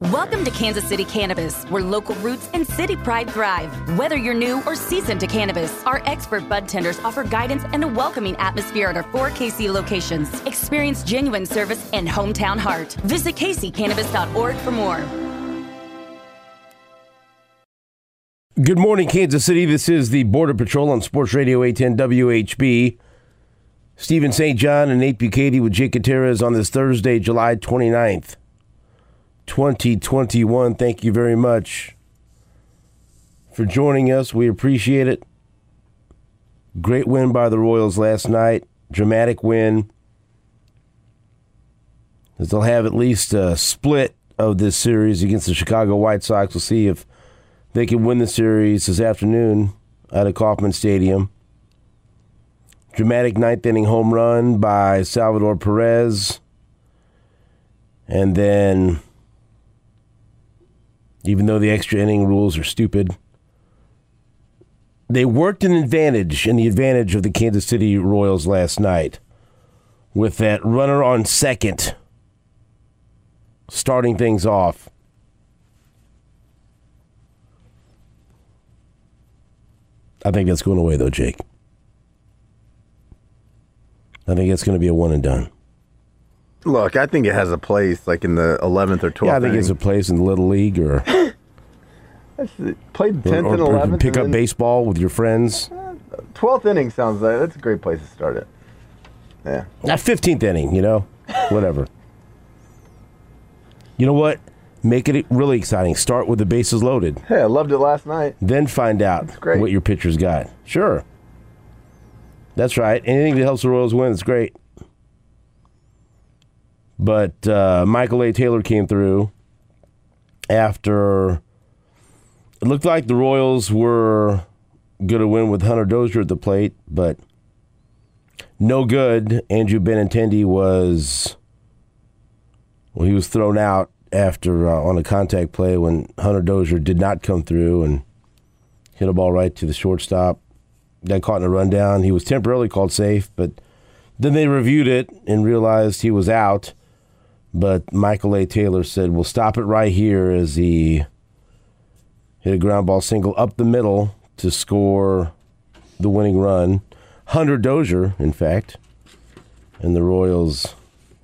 Welcome to Kansas City Cannabis, where local roots and city pride thrive. Whether you're new or seasoned to cannabis, our expert bud tenders offer guidance and a welcoming atmosphere at our 4 KC locations. Experience genuine service and hometown heart. Visit kccannabis.org for more. Good morning, Kansas City. This is the Border Patrol on Sports Radio 810 WHB. Stephen St. John and Nate Bukaty with Jake Gutierrez on this Thursday, July 29th. 2021. Thank you very much for joining us. We appreciate it. Great win by the Royals last night. Dramatic win. As they'll have at least a split of this series against the Chicago White Sox. We'll see if they can win the series this afternoon out of Kauffman Stadium. Dramatic ninth inning home run by Salvador Perez. And then, even though the extra inning rules are stupid, they worked in the advantage of the Kansas City Royals last night with that runner on second starting things off. I think that's going away, though, Jake. I think it's going to be a one and done. Look, I think it has a place, like in the 11th or 12th. Yeah, I think it has a place in the Little League, or played 10th and 11th. Pick up baseball with your friends. 12th inning sounds like that's a great place to start it. Yeah. Not 15th inning, whatever. You know what? Make it really exciting. Start with the bases loaded. Hey, I loved it last night. Then find out what your pitcher's got. Sure. That's right. Anything that helps the Royals win is great. But Michael A. Taylor came through after it looked like the Royals were going to win with Hunter Dozier at the plate, but no good. Andrew Benintendi he was thrown out after on a contact play when Hunter Dozier did not come through and hit a ball right to the shortstop. Got caught in a rundown. He was temporarily called safe, but then they reviewed it and realized he was out. But Michael A. Taylor said, we'll stop it right here, as he hit a ground ball single up the middle to score the winning run. Hunter Dozier, in fact. And the Royals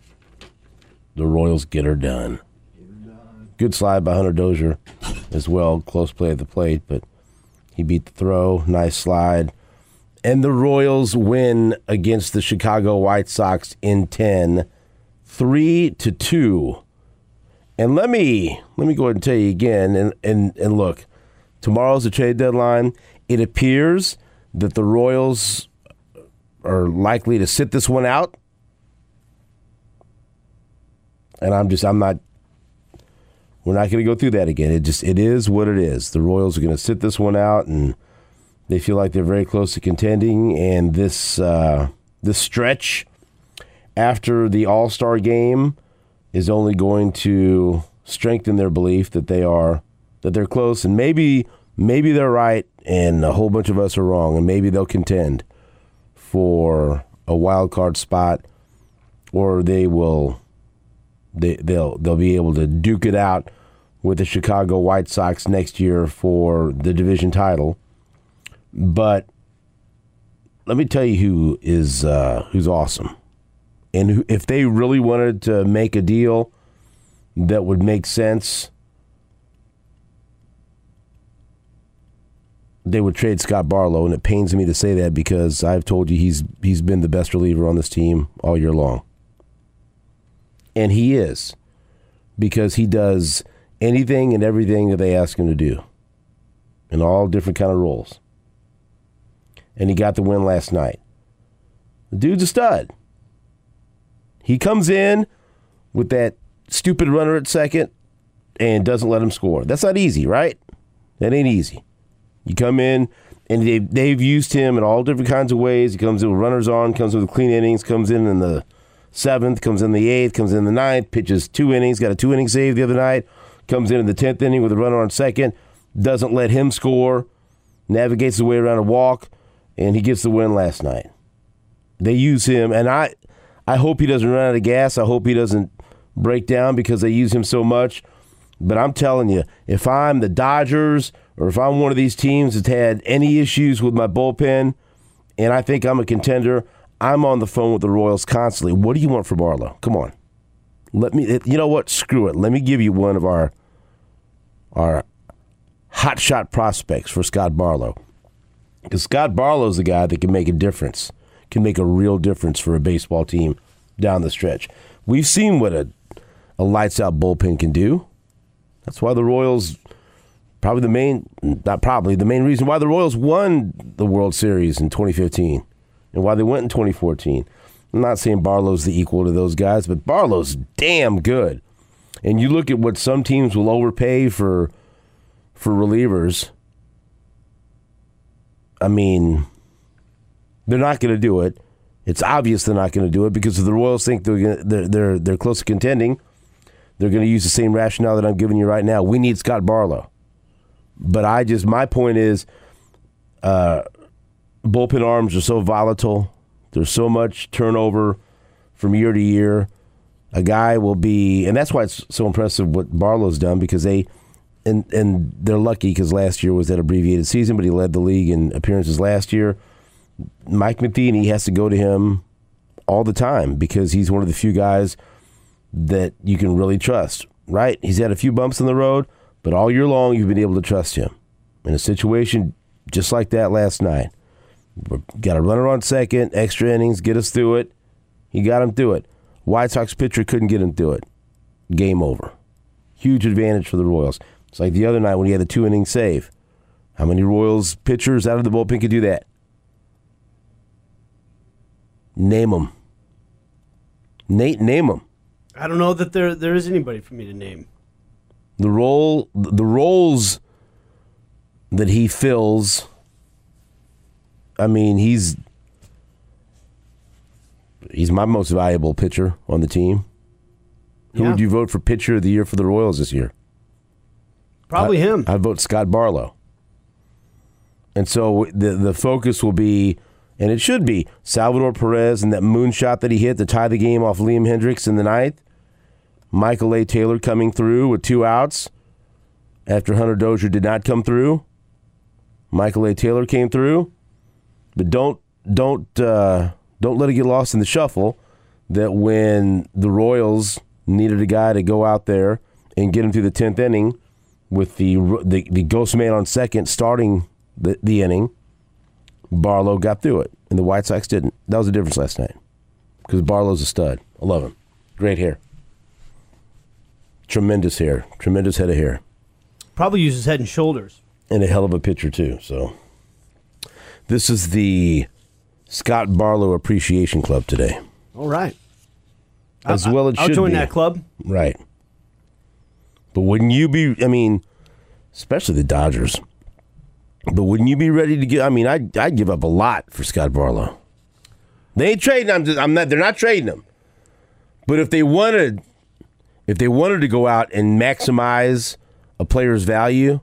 get her done. Good slide by Hunter Dozier as well. Close play at the plate, but he beat the throw. Nice slide. And the Royals win against the Chicago White Sox in 10, 3-2. And let me go ahead and tell you again, and look, tomorrow's the trade deadline. It appears that the Royals are likely to sit this one out. And we're not going to go through that again. It is what it is. The Royals are going to sit this one out, and they feel like they're very close to contending. And this stretch after the All-Star game is only going to strengthen their belief that they're close. And maybe they're right, and a whole bunch of us are wrong, and maybe they'll contend for a wild card spot, or they'll be able to duke it out with the Chicago White Sox next year for the division title. But let me tell you who's awesome. And if they really wanted to make a deal that would make sense, they would trade Scott Barlow. And it pains me to say that, because I've told you he's been the best reliever on this team all year long. And he is, because he does anything and everything that they ask him to do in all different kind of roles. And he got the win last night. The dude's a stud. He comes in with that stupid runner at second and doesn't let him score. That's not easy, right? That ain't easy. You come in, and they've used him in all different kinds of ways. He comes in with runners on, comes in with clean innings, comes in the 7th, comes in the 8th, comes in the 9th, pitches 2 innings, got a 2-inning save the other night, comes in the 10th inning with a runner on second, doesn't let him score, navigates his way around a walk, and he gets the win last night. They use him, and I hope he doesn't run out of gas. I hope he doesn't break down because they use him so much. But I'm telling you, if I'm the Dodgers or if I'm one of these teams that's had any issues with my bullpen and I think I'm a contender, I'm on the phone with the Royals constantly. What do you want for Barlow? Come on. You know what? Screw it. Let me give you one of our hot shot prospects for Scott Barlow. Because Scott Barlow's the guy that can make a difference, can make a real difference for a baseball team down the stretch. We've seen what a lights-out bullpen can do. That's why the Royals, the main reason why the Royals won the World Series in 2015 and why they went in 2014. I'm not saying Barlow's the equal to those guys, but Barlow's damn good. And you look at what some teams will overpay for relievers. I mean, they're not going to do it. It's obvious they're not going to do it because if the Royals think they're close to contending, they're going to use the same rationale that I'm giving you right now. We need Scott Barlow. But my point is, bullpen arms are so volatile. There's so much turnover from year to year. A guy will be, and that's why it's so impressive what Barlow's done because and they're lucky because last year was that abbreviated season, but he led the league in appearances last year. Mike Matheny has to go to him all the time because he's one of the few guys that you can really trust, right? He's had a few bumps in the road, but all year long you've been able to trust him. In a situation just like that last night, we got a runner on second, extra innings, get us through it. He got him through it. White Sox pitcher couldn't get him through it. Game over. Huge advantage for the Royals. It's like the other night when he had the 2-inning save. How many Royals pitchers out of the bullpen could do that? Name them. Nate, name them. I don't know that there is anybody for me to name. The roles that he fills, I mean, he's my most valuable pitcher on the team. Who would you vote for pitcher of the year for the Royals this year? Probably him. I'd vote Scott Barlow. And so the focus will be, and it should be, Salvador Perez and that moonshot that he hit to tie the game off Liam Hendricks in the ninth. Michael A. Taylor coming through with 2 outs after Hunter Dozier did not come through. Michael A. Taylor came through. But don't let it get lost in the shuffle that when the Royals needed a guy to go out there and get him through the 10th inning with the ghost man on second starting the inning, Barlow got through it, and the White Sox didn't. That was the difference last night because Barlow's a stud. I love him. Great hair. Tremendous hair. Tremendous head of hair. Probably uses Head and Shoulders. And a hell of a pitcher, too. So this is the Scott Barlow Appreciation Club today. All right. As well it should be. I'll join that club. Right. But wouldn't you be, I mean, especially the Dodgers, but wouldn't you be ready to get, I mean, I'd give up a lot for Scott Barlow. They ain't trading him. They're not trading him. But if they wanted to go out and maximize a player's value,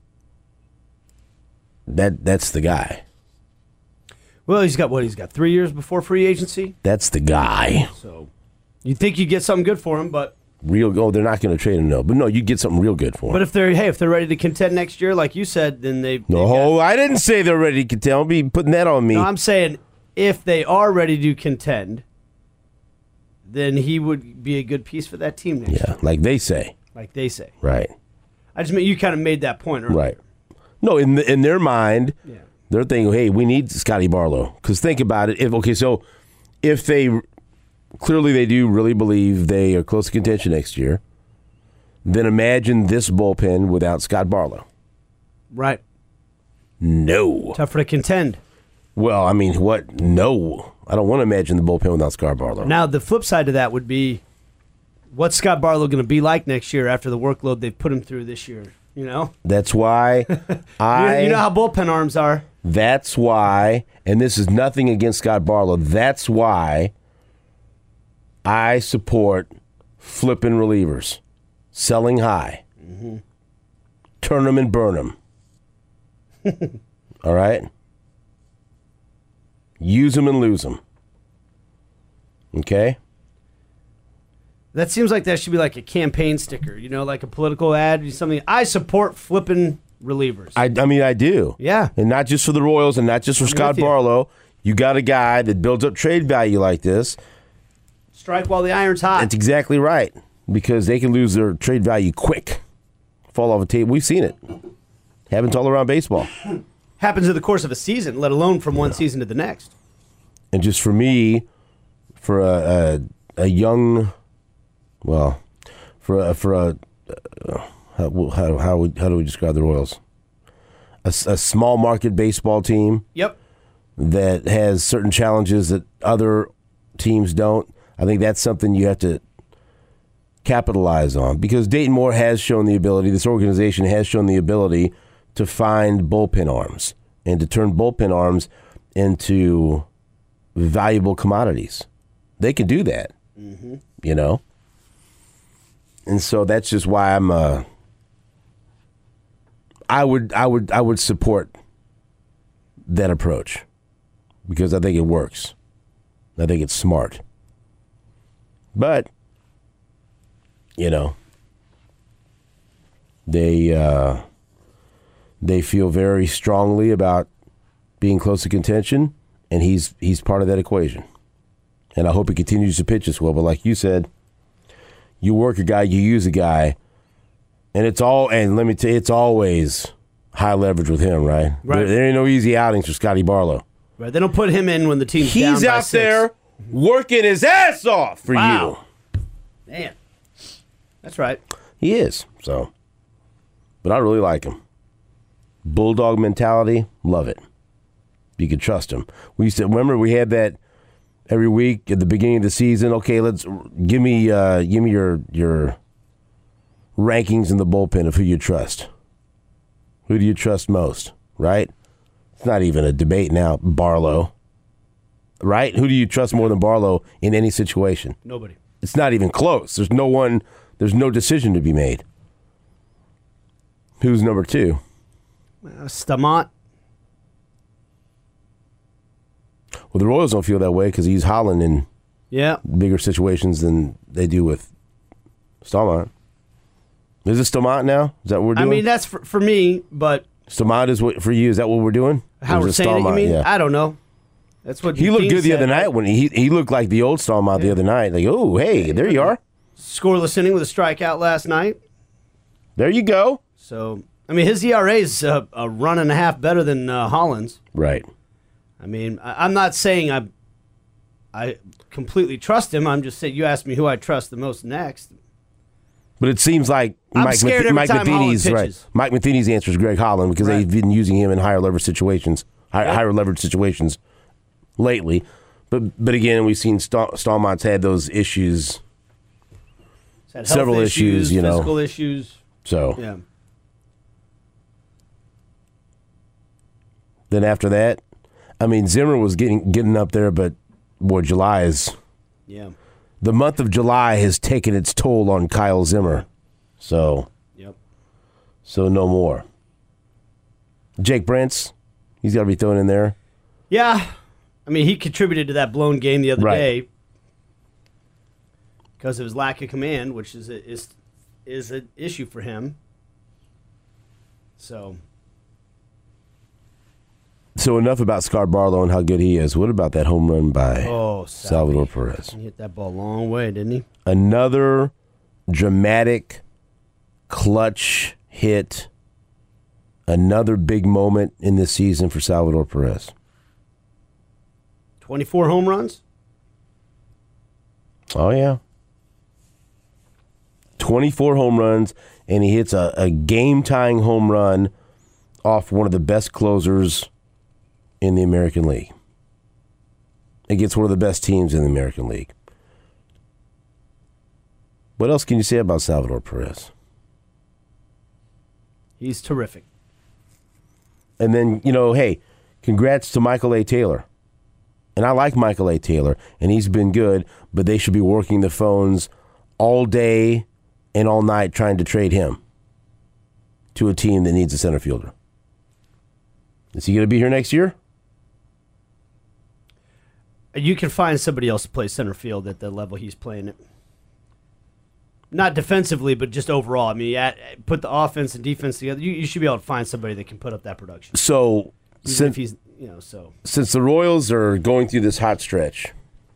that's the guy. Well, he's got 3 years before free agency. That's the guy. So you'd think you'd get something good for him, but they're not going to trade him, no. But no, you get something real good for him. But if they're ready to contend next year, like you said, then I didn't say they're ready to contend. Don't be putting that on me. No, I'm saying if they are ready to contend, then he would be a good piece for that team next year. Yeah, like they say. Right. I just mean you kind of made that point earlier. Right. No, in their mind, they're thinking, hey, we need Scotty Barlow. Because think about it. If they clearly they do really believe they are close to contention next year, then imagine this bullpen without Scott Barlow. Right. No. Tougher to contend. Well, I mean, what? No. I don't want to imagine the bullpen without Scott Barlow. Now, the flip side of that would be, what's Scott Barlow going to be like next year after the workload they've put him through this year? You know? That's why you know how bullpen arms are. That's why, and this is nothing against Scott Barlow, that's why I support flipping relievers, selling high, turn them and burn them. All right? Use them and lose them. Okay? That seems like that should be like a campaign sticker, like a political ad, something. I support flipping relievers. I mean, I do. Yeah. And not just for the Royals and not just for Scott with you. Barlow. You got a guy that builds up trade value like this. Strike while the iron's hot. That's exactly right. Because they can lose their trade value quick. Fall off a table. We've seen it. Happens all around baseball. Happens in the course of a season, let alone from one season to the next. And just for me, for a young, well, how do we describe the Royals? A small market baseball team. Yep. That has certain challenges that other teams don't. I think that's something you have to capitalize on because Dayton Moore has shown the ability, this organization has shown the ability to find bullpen arms and to turn bullpen arms into valuable commodities. They can do that, And so that's just why I would support that approach because I think it works. I think it's smart. But they feel very strongly about being close to contention, and he's part of that equation. And I hope he continues to pitch as well. But like you said, you work a guy, you use a guy, and let me tell you, it's always high leverage with him, right? There ain't no easy outings for Scotty Barlow. Right. They don't put him in when the team's down by 6. He's out there working his ass off for you. Man. That's right. He is. So, but I really like him. Bulldog mentality, love it. You can trust him. We had that every week at the beginning of the season. Okay, let's give me your rankings in the bullpen of who you trust. Who do you trust most? Right? It's not even a debate now. Barlow. Right? Who do you trust more than Barlow in any situation? Nobody. It's not even close. There's no decision to be made. Who's number 2? Stamont. Well, the Royals don't feel that way because he's Holland in bigger situations than they do with Stamont. Is it Stamont now? Is that what we're doing? I mean, that's for me, but... Stamont is what for you? Is that what we're doing? How we're saying it, you mean? Yeah. I don't know. That's what he looked good the other night when he looked like the old Stamont the other night. Like, oh, hey, there you are. Scoreless inning with a strikeout last night. There you go. So, I mean, his ERA is a run and a half better than Holland's. Right. I mean, I'm not saying I completely trust him. I'm just saying you asked me who I trust the most next. But it seems like Mike Matheny's right. Mike Matheny's answer is Greg Holland because they've been using him in higher leverage situations lately. But again, we've seen Stallmont's had those issues. Had several issues, physical issues. So yeah. Then after that, I mean, Zimmer was getting up there, but boy, July is. Yeah. The month of July has taken its toll on Kyle Zimmer. So. Yep. So no more. Jake Brentz, he's got to be thrown in there. Yeah. I mean, he contributed to that blown game the other day because of his lack of command, which is an issue for him. So enough about Scott Barlow and how good he is. What about that home run by Salvador Perez? He hit that ball a long way, didn't he? Another dramatic, clutch hit. Another big moment in this season for Salvador Perez. 24 home runs? Oh, yeah. 24 home runs, and he hits a game-tying home run off one of the best closers in the American League. Against one of the best teams in the American League. What else can you say about Salvador Perez? He's terrific. And then, hey, congrats to Michael A. Taylor. And I like Michael A. Taylor, and he's been good, but they should be working the phones all day and all night trying to trade him to a team that needs a center fielder. Is he going to be here next year? You can find somebody else to play center field at the level he's playing at. Not defensively, but just overall. I mean, put the offense and defense together. You should be able to find somebody that can put up that production. So Even if he's, since the Royals are going through this hot stretch,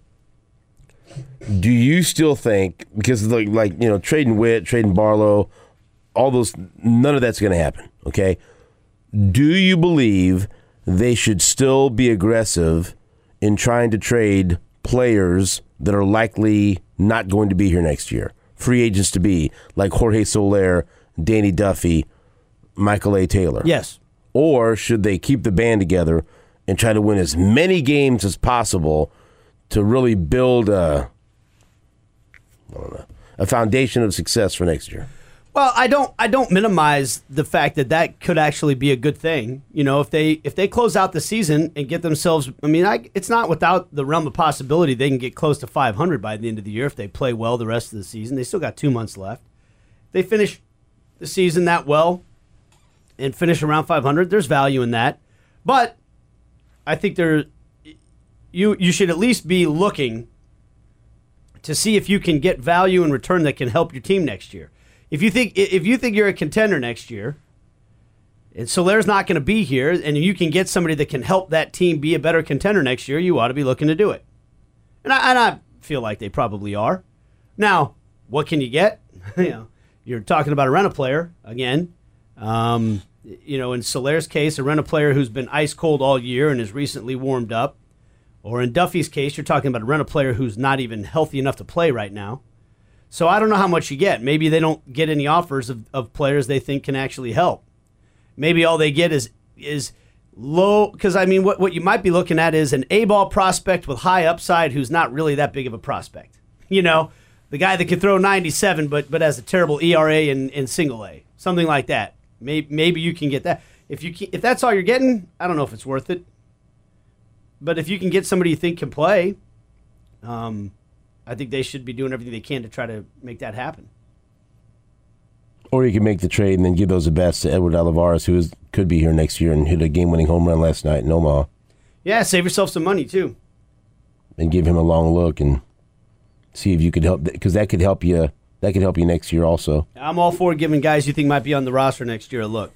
do you still think, because trading Witt, trading Barlow, all those, none of that's going to happen, okay? Do you believe they should still be aggressive in trying to trade players that are likely not going to be here next year? Free agents to be, like Jorge Soler, Danny Duffy, Michael A. Taylor. Yes. Or should they keep the band together and try to win as many games as possible to really build a foundation of success for next year? Well, I don't minimize the fact that could actually be a good thing. If they close out the season and get themselves, it's not without the realm of possibility they can get close to 500 by the end of the year if they play well the rest of the season. They still got 2 months left. If they finish the season that well and finish around 500, there's value in that. But I think you should at least be looking to see if you can get value in return that can help your team next year. If you think you're a contender next year, and Soler's not going to be here, and you can get somebody that can help that team be a better contender next year, you ought to be looking to do it. And I feel like they probably are. Now, what can you get? You're talking about a rent-a player again. In Soler's case, a rent-a player who's been ice cold all year and has recently warmed up. Or in Duffy's case, you're talking about a rent-a player who's not even healthy enough to play right now. So I don't know how much you get. Maybe they don't get any offers of players they think can actually help. Maybe all they get is low, because what you might be looking at is an A-ball prospect with high upside who's not really that big of a prospect. The guy that can throw 97 but has a terrible ERA in single A, something like that. Maybe you can get that. If that's all you're getting, I don't know if it's worth it. But if you can get somebody you think can play, I think they should be doing everything they can to try to make that happen. Or you can make the trade and then give those at-bats to Edward Olivares, who could be here next year and hit a game-winning home run last night in Omaha. Yeah, save yourself some money, too. And give him a long look and see if you could help, because that could help you. That could help you next year also. I'm all for giving guys you think might be on the roster next year a look.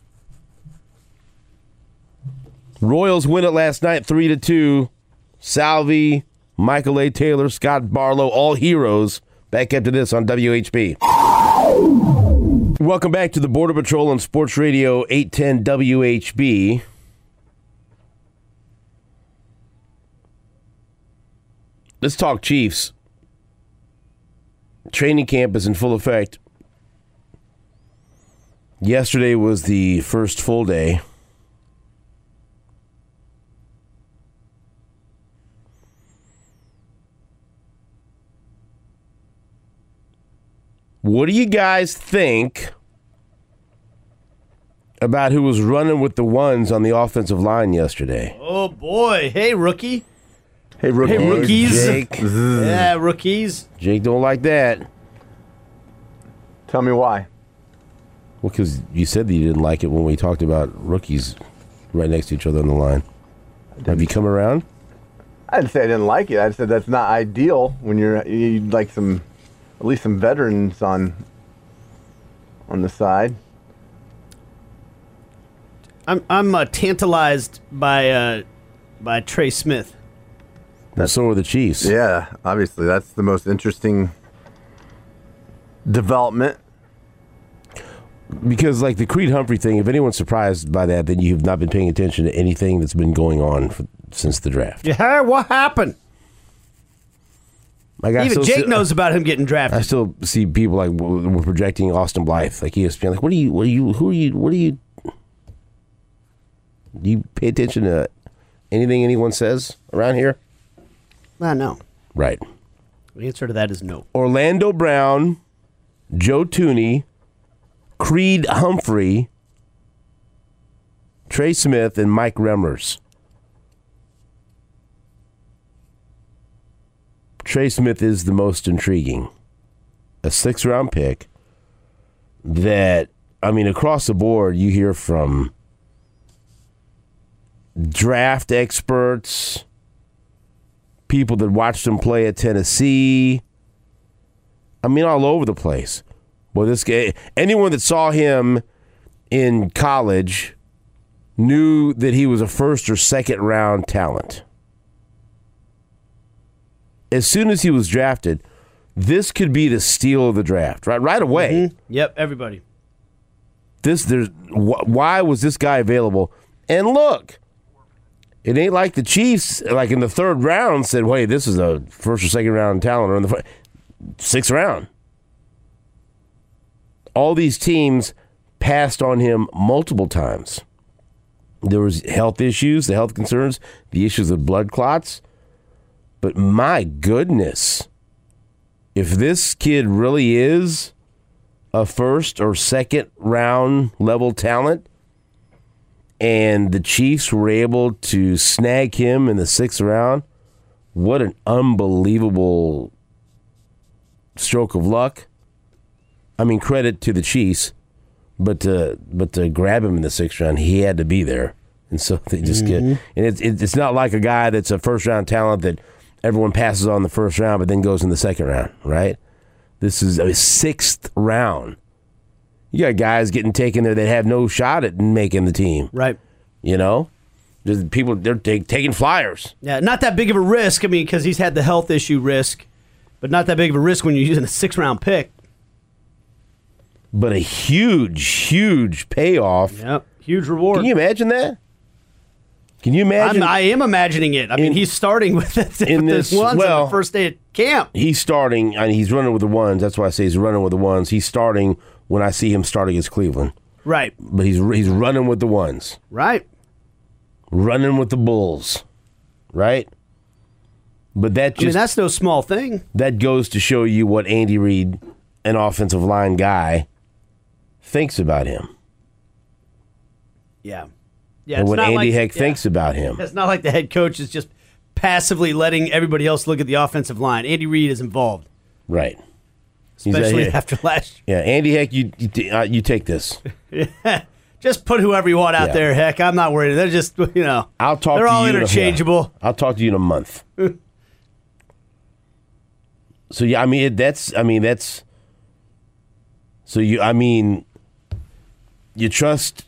Royals win it last night 3-2. Salvi, Michael A. Taylor, Scott Barlow, all heroes. Back after this on WHB. Welcome back to the Border Patrol on Sports Radio 810 WHB. Let's talk Chiefs. Training camp is in full effect. Yesterday was the first full day. What do you guys think about who was running with the ones on the offensive line yesterday? Oh, boy. Hey, rookie. Hey, rookie. Hey, rookies. Jake. Yeah, rookies. Jake don't like that. Tell me why. Well, because you said that you didn't like it when we talked about rookies right next to each other on the line. Have you come around? I didn't say I didn't like it. I said that's not ideal when you like at least some veterans on the side. I'm tantalized by Trey Smith. So are the Chiefs. Yeah, obviously that's the most interesting development. Because like the Creed Humphrey thing, if anyone's surprised by that, then you've not been paying attention to anything that's been going on since the draft. Yeah, what happened? Like even Jake knows about him getting drafted. I still see people like we're projecting Austin Blythe, like ESPN. Like, do you pay attention to anything anyone says around here? No. Right. The answer to that is no. Orlando Brown, Joe Thuney, Creed Humphrey, Trey Smith, and Mike Remmers. Trey Smith is the most intriguing. A 6th-round pick that, across the board, you hear from draft experts, people that watched him play at Tennessee, I mean, all over the place. Well, this guy, anyone that saw him in college knew that he was a first or second round talent. As soon as he was drafted, this could be the steal of the draft, right away. Mm-hmm. Yep, everybody. Why was this guy available? And look, it ain't like the Chiefs, like in the third round, said, "Wait, this is a first or second round talent," or in the sixth round. All these teams passed on him multiple times. There was health issues, the health concerns, the issues of blood clots. But my goodness, if this kid really is a first or second round level talent, and the Chiefs were able to snag him in the sixth round, what an unbelievable stroke of luck. I mean, credit to the Chiefs, but to grab him in the sixth round, he had to be there. And so they just get, and it's not like a guy that's a first round talent that everyone passes on the first round but then goes in the second round, right? This is a sixth round. You got guys getting taken there that have no shot at making the team. Right. You know? There's people, they're taking flyers. Yeah, not that big of a risk. I mean, because he's had the health issue risk, but not that big of a risk when you're using a sixth-round pick. But a huge, huge payoff. Yep, huge reward. Can you imagine that? Can you imagine? I am imagining it. I mean, he's starting with this ones on the first day at camp. He's starting, and he's running with the ones. That's why I say he's running with the ones. He's starting when I see him starting against Cleveland. Right. But he's running with the ones. Right. Running with the Bulls. Right? But that's no small thing. That goes to show you what Andy Reid, an offensive line guy, thinks about him. Yeah. And what Andy Heck thinks about him. It's not like the head coach is just passively letting everybody else look at the offensive line. Andy Reid is involved. Right. Especially after last year. Yeah, Andy Heck, you take this. Yeah. Just put whoever you want out there, Heck. I'm not worried. They're just, I'll talk they're to all you interchangeable. I'll talk to you in a month. So, yeah, you trust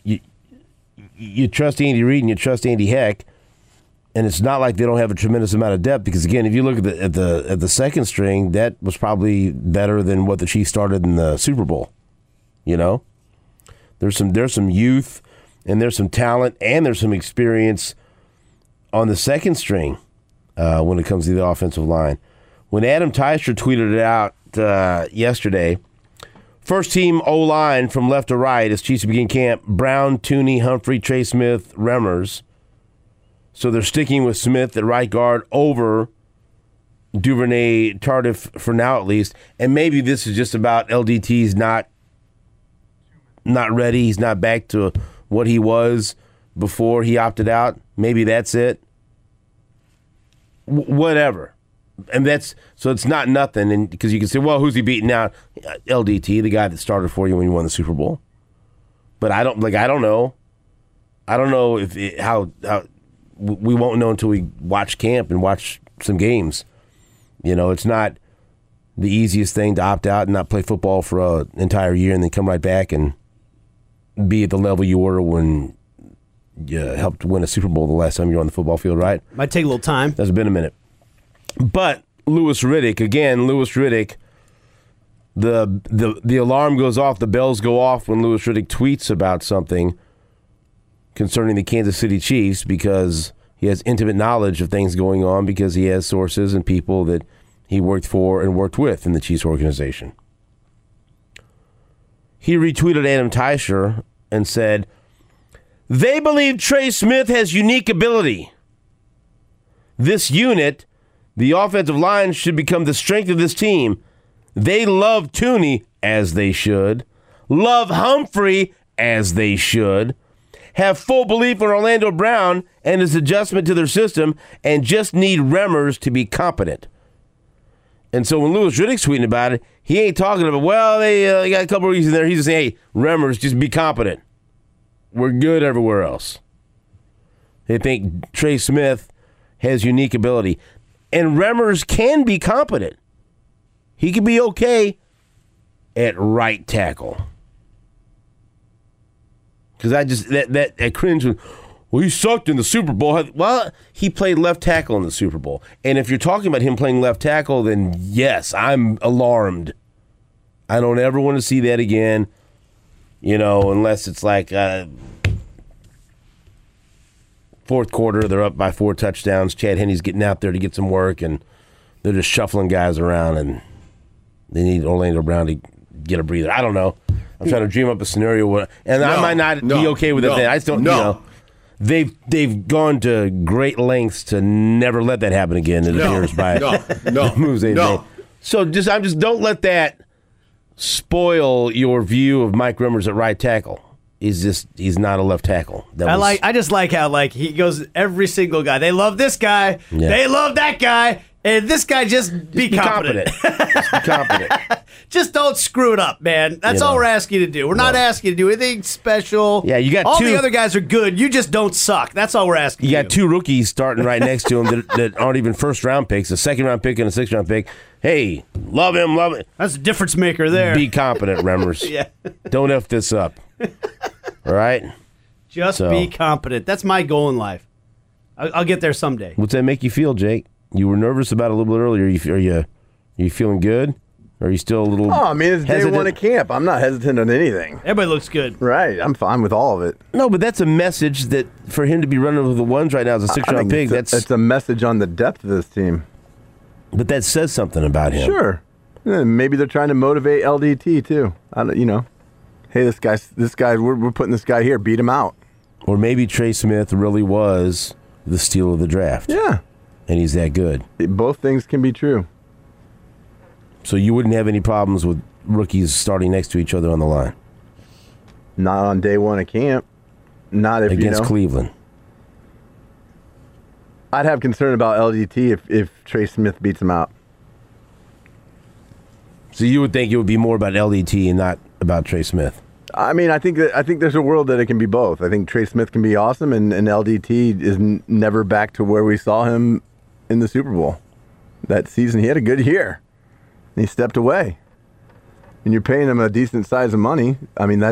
Andy Reid and you trust Andy Heck, and it's not like they don't have a tremendous amount of depth. Because again, if you look at the second string, that was probably better than what the Chiefs started in the Super Bowl. You know, there's some youth, and there's some talent, and there's some experience on the second string when it comes to the offensive line. When Adam Teicher tweeted it out yesterday. First team O-line from left to right as Chiefs begin camp: Brown, Tooney, Humphrey, Trey Smith, Remmers. So they're sticking with Smith at right guard over Duvernay Tardif for now at least. And maybe this is just about LDT's not ready. He's not back to what he was before he opted out. Maybe that's it. Whatever. And it's not nothing, and because you can say, well, who's he beating now? LDT, the guy that started for you when you won the Super Bowl. But I don't know. I don't know how we won't know until we watch camp and watch some games. It's not the easiest thing to opt out and not play football for an entire year and then come right back and be at the level you were when you helped win a Super Bowl the last time you were on the football field, right? Might take a little time. That's been a minute. But Louis Riddick, the alarm goes off, the bells go off when Louis Riddick tweets about something concerning the Kansas City Chiefs because he has intimate knowledge of things going on because he has sources and people that he worked for and worked with in the Chiefs organization. He retweeted Adam Teicher and said, "They believe Trey Smith has unique ability. This unit, the offensive line, should become the strength of this team. They love Tooney, as they should. Love Humphrey, as they should. Have full belief in Orlando Brown and his adjustment to their system, and just need Remmers to be competent." And so when Louis Riddick's tweeting about it, he ain't talking about, well, they got a couple of reasons there. He's just saying, hey, Remmers, just be competent. We're good everywhere else. They think Trey Smith has unique ability. And Remmers can be competent. He can be okay at right tackle. Because I just that cringe. Well, he sucked in the Super Bowl. Well, he played left tackle in the Super Bowl. And if you're talking about him playing left tackle, then yes, I'm alarmed. I don't ever want to see that again, unless it's like fourth quarter, they're up by 4 touchdowns. Chad Henne's getting out there to get some work, and they're just shuffling guys around, and they need Orlando Brown to get a breather. I don't know. I'm trying to dream up a scenario where, I might not be okay with it. I just don't, They've gone to great lengths to never let that happen again. It appears by the moves they made. So just don't let that spoil your view of Mike Remmers at right tackle. He's not a left tackle. I just like how he goes every single guy. They love this guy. Yeah. They love that guy. And this guy just be competent. Just be competent. Just don't screw it up, man. That's all we're asking you to do. We're not asking you to do anything special. Yeah, you got all the other guys are good. You just don't suck. That's all we're asking you. You got 2 rookies starting right next to him that aren't even first-round picks, a second-round pick and a 6th-round pick. Hey, love him. That's a difference maker there. Be competent, Remmers. Yeah. Don't F this up. All right? Just be competent. That's my goal in life. I'll get there someday. What's that make you feel, Jake? You were nervous about it a little bit earlier. Are you feeling good? Or are you still a little it's hesitant? day 1 of camp. I'm not hesitant on anything. Everybody looks good. Right. I'm fine with all of it. No, but that's a message that for him to be running with the ones right now as a 6th-round pick. It's a message on the depth of this team. But that says something about him. Sure. Yeah, maybe they're trying to motivate LDT too. Hey, this guy, we're putting this guy here. Beat him out. Or maybe Trey Smith really was the steal of the draft. Yeah. And he's that good. Both things can be true. So you wouldn't have any problems with rookies starting next to each other on the line? Not on day 1 of camp. Not if against Cleveland. I'd have concern about LDT if Trey Smith beats him out. So you would think it would be more about LDT and not about Trey Smith? I mean, I think there's a world that it can be both. I think Trey Smith can be awesome, and LDT is never back to where we saw him in the Super Bowl. That season, he had a good year. And he stepped away. And you're paying him a decent size of money. I mean,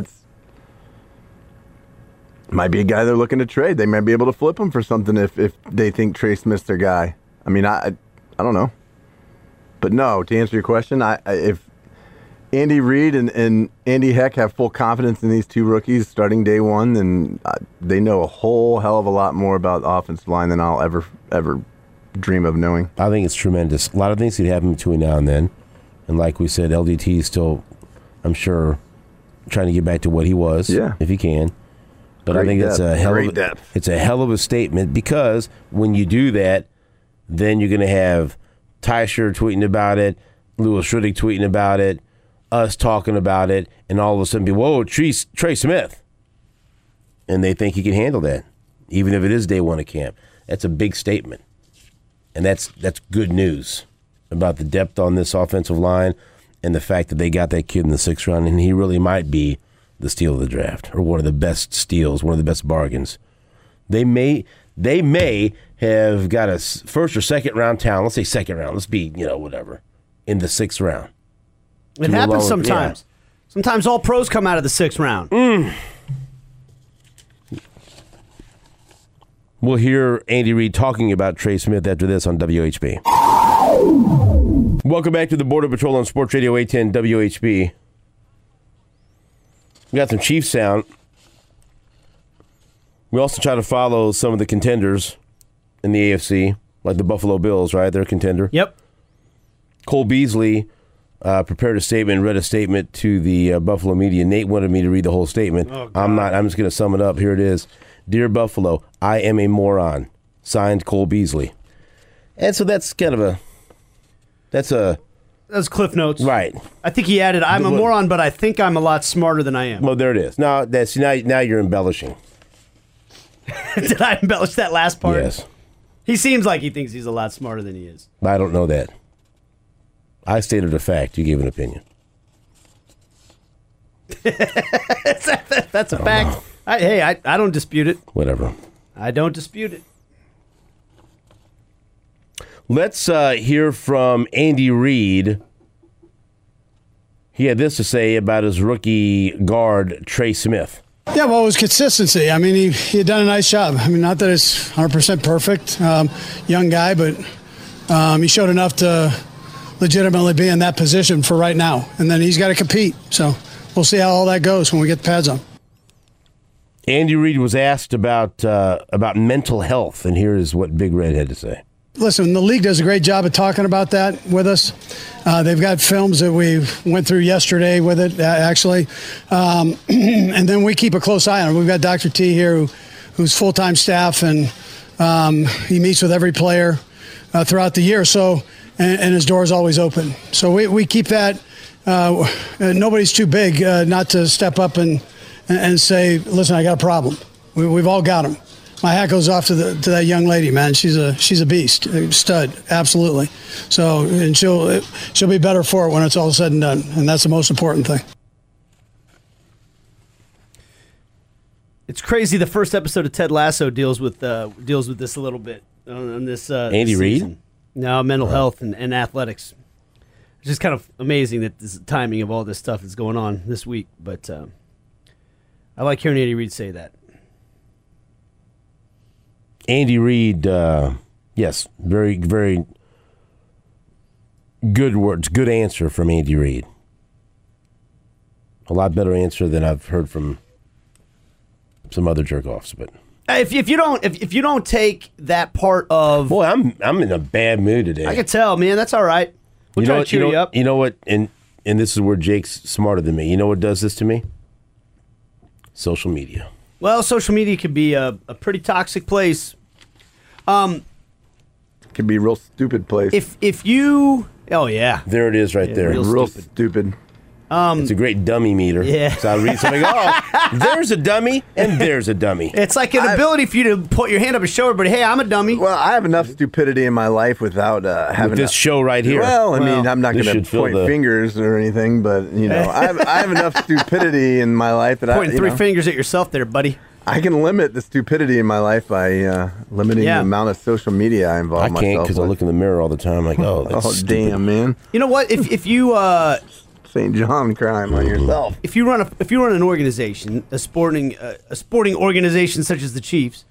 might be a guy they're looking to trade. They might be able to flip him for something if they think Trey Smith's their guy. I mean, I don't know. But no, to answer your question, if Andy Reid and Andy Heck have full confidence in these 2 rookies starting day 1, then they know a whole hell of a lot more about the offensive line than I'll ever dream of knowing. I think it's tremendous. A lot of things could happen between now and then. And like we said, LDT is still, I'm sure, trying to get back to what he was, if he can. But I think that's a hell of a statement, because when you do that, then you're going to have Tysher tweeting about it, Louis Riddick tweeting about it, us talking about it, and all of a sudden be, whoa, Trey Smith. And they think he can handle that, even if it is day 1 of camp. That's a big statement. And that's good news about the depth on this offensive line and the fact that they got that kid in the 6th round, and he really might be the steal of the draft, or one of the best steals, one of the best bargains. They may have got a 1st or 2nd round talent. Let's say 2nd round. Let's be, whatever, in the 6th round. It happens sometimes. Yeah. Sometimes all pros come out of the 6th round. We'll hear Andy Reid talking about Trey Smith after this on WHB. Welcome back to the Border Patrol on Sports Radio 810 WHB. We got some Chiefs sound. We also try to follow some of the contenders in the AFC, like the Buffalo Bills, right? They're a contender. Yep. Cole Beasley prepared a statement and read a statement to the Buffalo media. Nate wanted me to read the whole statement. Oh, I'm not. I'm just going to sum it up. Here it is. Dear Buffalo, I am a moron. Signed, Cole Beasley. And so that's kind of that's Cliff Notes. Right. I think he added, I'm a moron, but I think I'm a lot smarter than I am. Well, there it is. Now you're embellishing. Did I embellish that last part? Yes. He seems like he thinks he's a lot smarter than he is. I don't know that. I stated a fact. You gave an opinion. That's a fact. I don't dispute it. Whatever. I don't dispute it. Let's hear from Andy Reid. He had this to say about his rookie guard, Trey Smith. Yeah, well, it was consistency. I mean, he had done a nice job. I mean, not that it's 100% perfect, young guy, but he showed enough to legitimately be in that position for right now. And then he's got to compete. So we'll see how all that goes when we get the pads on. Andy Reid was asked about mental health, and here is what Big Red had to say. Listen, the league does a great job of talking about that with us. They've got films that we went through yesterday with it, actually. And then we keep a close eye on it. We've got Dr. T here who's full-time staff, and he meets with every player throughout the year. So, and his door is always open. So we keep that. Nobody's too big not to step up and say, listen, I got a problem. We've all got them. My hat goes off to that young lady, man. She's a beast, a stud, absolutely. So, and she'll be better for it when it's all said and done, and that's the most important thing. It's crazy. The first episode of Ted Lasso deals with this a little bit on this. Andy Reid? No, mental health and athletics. It's just kind of amazing that the timing of all this stuff is going on this week. But I like hearing Andy Reid say that. Andy Reid, yes, very, very good words, good answer from Andy Reid. A lot better answer than I've heard from some other jerk-offs. But if you don't take that part of, boy, I'm in a bad mood today. I can tell, man. That's all right. We'll try to cheer you up. You know what? And this is where Jake's smarter than me. You know what does this to me? Social media. Well, social media can be a pretty toxic place. Could be a real stupid place. If you, oh yeah, there it is, right there. Real stupid. It's a great dummy meter. Yeah. So I read something. Oh, there's a dummy, and there's a dummy. It's like an ability for you to put your hand up and show everybody, hey, I'm a dummy. Well, I have enough stupidity in my life without having this show right here. Well, I mean, I'm not going to point the fingers or anything, but I have enough stupidity in my life that pointing three fingers at yourself there, buddy. I can limit the stupidity in my life by limiting the amount of social media I involve myself. I can't because I look in the mirror all the time. Like, oh, that's stupid. Damn, man. You know what? If you St. John crime on yourself. If you run an organization, a sporting organization such as the Chiefs,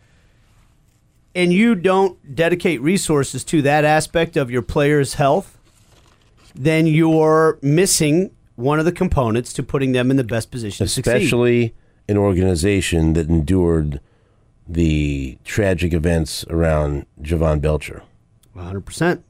and you don't dedicate resources to that aspect of your players' health, then you're missing one of the components to putting them in the best position to succeed. Especially an organization that endured the tragic events around Javon Belcher. 100%.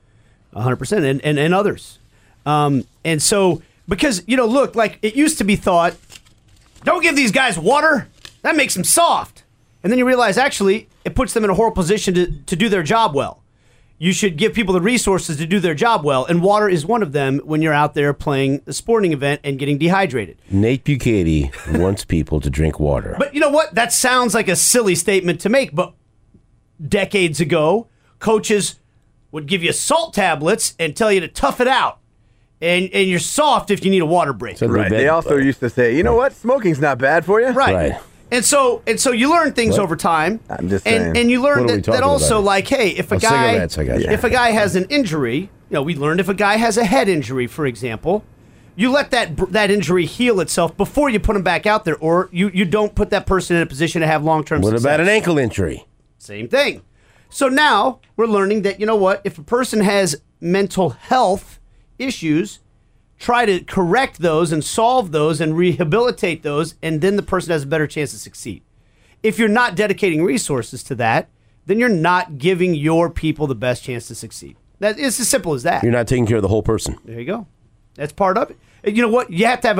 100%. And others. And so, because, look, like it used to be thought, don't give these guys water. That makes them soft. And then you realize, actually, it puts them in a horrible position to do their job well. You should give people the resources to do their job well, and water is one of them when you're out there playing a sporting event and getting dehydrated. Nate Bukaty wants people to drink water. But you know what? That sounds like a silly statement to make, but decades ago, coaches would give you salt tablets and tell you to tough it out. And you're soft if you need a water break. Right. They also used to say, you know what? Smoking's not bad for you. Right. And so you learn things over time. I'm just saying. And you learn that also, like, hey, if a guy has an injury, we learned if a guy has a head injury, for example, you let that injury heal itself before you put him back out there, or you don't put that person in a position to have long-term success. What about an ankle injury? Same thing. So now we're learning that, if a person has mental health issues, try to correct those and solve those and rehabilitate those, and then the person has a better chance to succeed. If you're not dedicating resources to that, then you're not giving your people the best chance to succeed. It's as simple as that. You're not taking care of the whole person. There you go. That's part of it. You know what? You have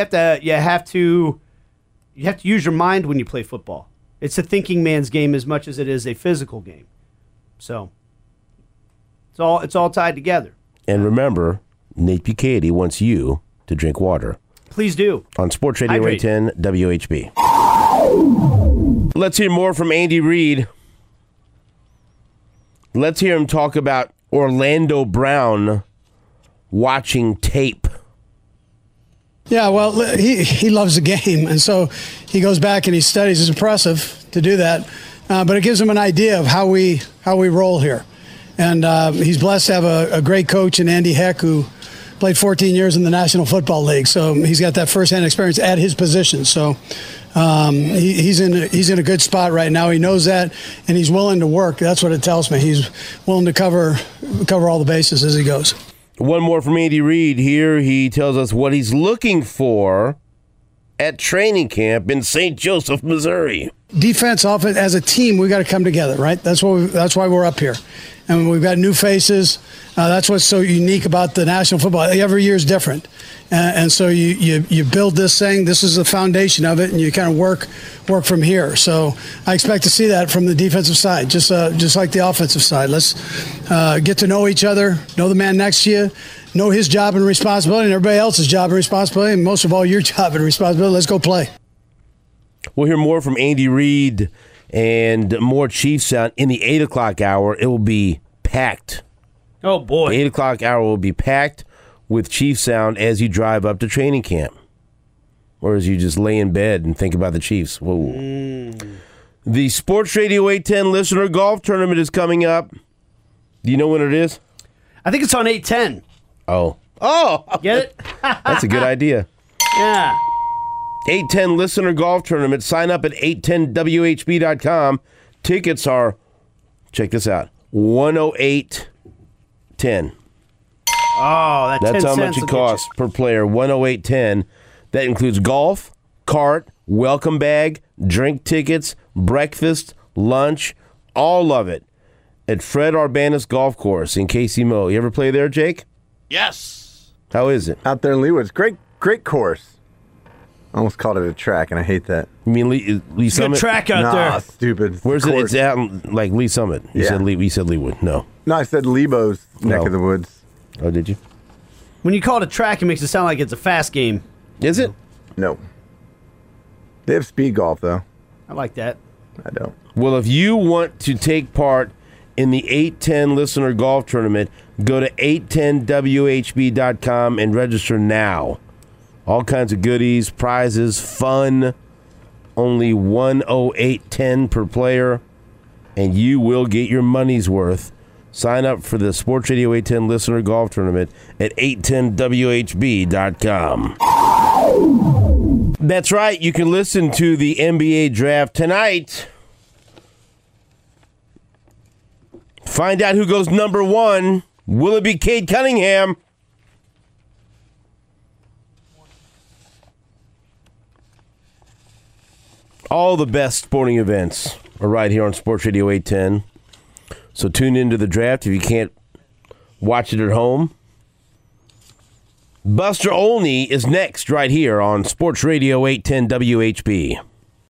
to use your mind when you play football. It's a thinking man's game as much as it is a physical game. So it's all tied together. And remember, Nate Bukaty wants you to drink water. Please do. On Sports Radio 810 WHB. Let's hear more from Andy Reid. Let's hear him talk about Orlando Brown watching tape. Yeah, well, he loves the game, and so he goes back and he studies. It's impressive to do that, but it gives him an idea of how we roll here. And he's blessed to have a great coach in Andy Heck who played 14 years in the National Football League, so he's got that firsthand experience at his position. So he's in a good spot right now. He knows that, and he's willing to work. That's what it tells me. He's willing to cover all the bases as he goes. One more from Andy Reid here. He tells us what he's looking for at training camp in St. Joseph, Missouri. Defense, offense, as a team, we got to come together, right? That's why we're up here, and we've got new faces. That's what's so unique about the National Football. Every year is different, and so you build this thing. This is the foundation of it, and you kind of work from here. So I expect to see that from the defensive side, just like the offensive side. Let's get to know each other, know the man next to you, know his job and responsibility, and everybody else's job and responsibility, and most of all, your job and responsibility. Let's go play. We'll hear more from Andy Reid and more Chiefs sound in the 8 o'clock hour. It will be packed. Oh, boy. The 8 o'clock hour will be packed with Chiefs sound as you drive up to training camp. Or as you just lay in bed and think about the Chiefs. Whoa. The Sports Radio 810 Listener Golf Tournament is coming up. Do you know when it is? I think it's on 810. Oh. Get it? That's a good idea. Yeah. 810 Listener Golf Tournament. Sign up at 810WHB.com. Tickets are, check this out, $108.10. Oh, That's how much it costs per player, $108.10. That includes golf, cart, welcome bag, drink tickets, breakfast, lunch, all of it at Fred Arbanis Golf Course in KC-Mo. You ever play there, Jake? Yes. How is it? Out there in Leewoods. Great course. I almost called it a track, and I hate that. You mean Lee Summit? Good track out there. Stupid. Where's it? It's out like Lee Summit. You said Leewood. No, I said Lebo's neck of the woods. Oh, did you? When you call it a track, it makes it sound like it's a fast game. Is it? No. They have speed golf, though. I like that. I don't. Well, if you want to take part in the 810 Listener Golf Tournament, go to 810WHB.com and register now. All kinds of goodies, prizes, fun. Only $108.10 per player, and you will get your money's worth. Sign up for the Sports Radio 810 Listener Golf Tournament at 810WHB.com. That's right. You can listen to the NBA Draft tonight. Find out who goes number one. Will it be Cade Cunningham? All the best sporting events are right here on Sports Radio 810. So tune into the draft if you can't watch it at home. Buster Olney is next right here on Sports Radio 810 WHB.